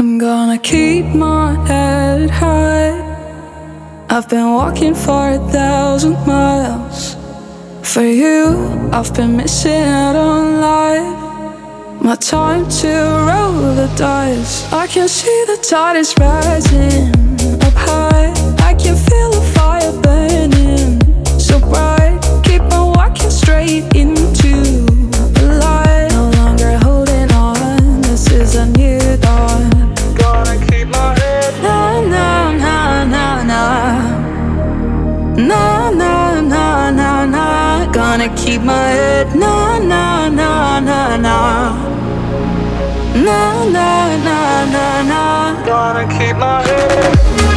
I'm gonna keep my head high. I've been walking for 1,000 miles. For you, I've been missing out on life. My time to roll the dice. I can see the tide is rising up high. I can feel the fire burning so bright. Keep on walking straight into the light. No longer holding on, this is a new dawn. Gonna keep my head. Na na na na na. Na na na na na. Gonna keep my head. Na na na na na. Na na na na na. Gonna keep my head.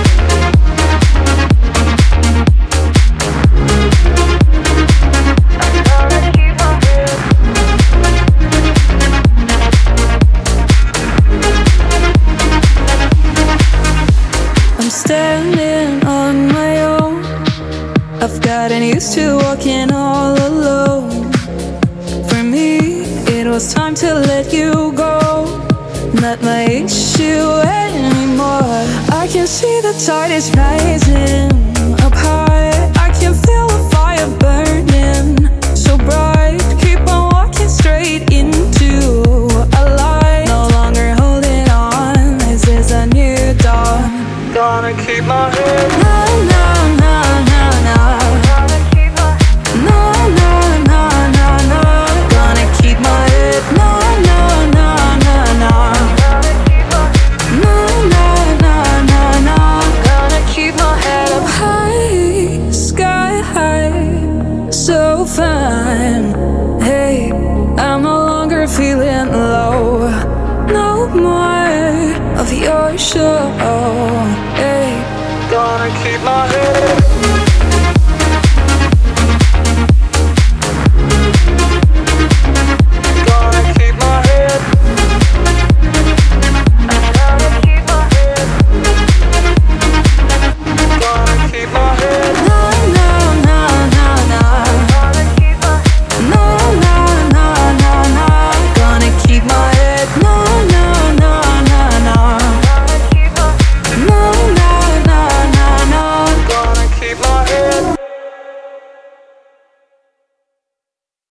I'm standing on my own. I've gotten used to walking all alone. For me, it was time to let you go. Not my issue anymore. I can see the tide is rising up high. I can feel the fire burning so bright. Keep on walking straight into a light. No longer holding on, this is a new dawn. Gonna keep my head. Na na na na na. Na na na na na. Gonna keep my head. Na na na na na. Na na na na na. Gonna keep my head up high, sky high, so fine. Hey, I'm no longer feeling low. No more of your show.